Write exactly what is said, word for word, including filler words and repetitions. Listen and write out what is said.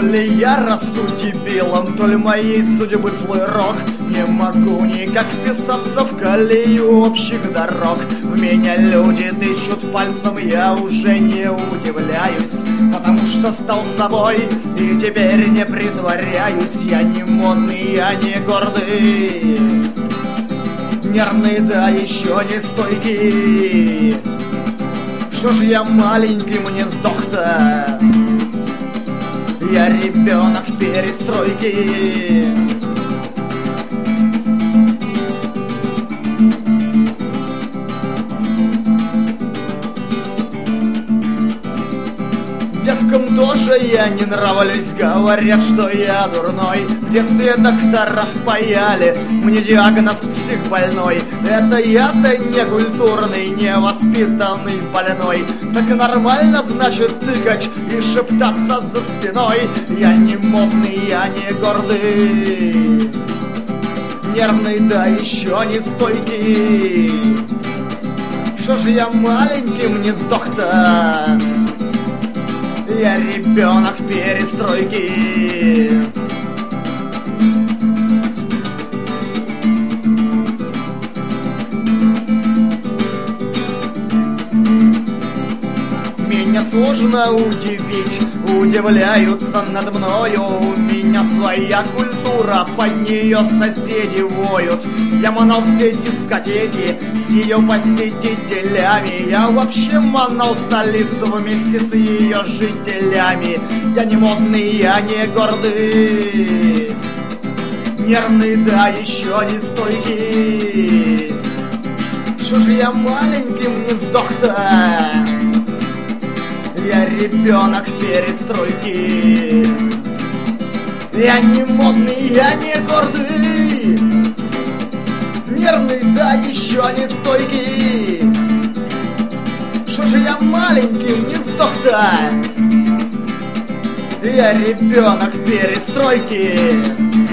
ли я расту дебилом, то ли моей судьбы злой рок. Не могу никак вписаться в колею общих дорог. В меня люди тычут пальцем, я уже не удивляюсь, потому что стал собой и теперь не притворяюсь. Я не модный, я не гордый, нервный, да еще не стойкий. Что ж я маленьким не сдох-то? Я ребенок перестройки. Девкам тоже я не нравлюсь, говорят, что я дурной. В детстве докторов паяли, мне диагноз психбольной. Это я-то не культурный, невоспитанный, больной. Так нормально, значит, тыкать и шептаться за спиной. Я не модный, я не гордый, нервный, да еще не стойкий. Что ж я маленьким не сдох-то? Я ребенок перестройки. Меня сложно удивить, удивляются над мною. У меня своя культура, под нее соседи воют. Я манал все дискотеки с ее посетителями. Я вообще манал столицу вместе с ее жителями. Я не модный, я не гордый, нервный, да еще не стойкий. Что ж я маленьким не сдох-то? Я ребенок перестройки. Я не модный, я не гордый, нервный, да еще не стойкий. Что же я маленьким не сдох-то? Я ребенок перестройки.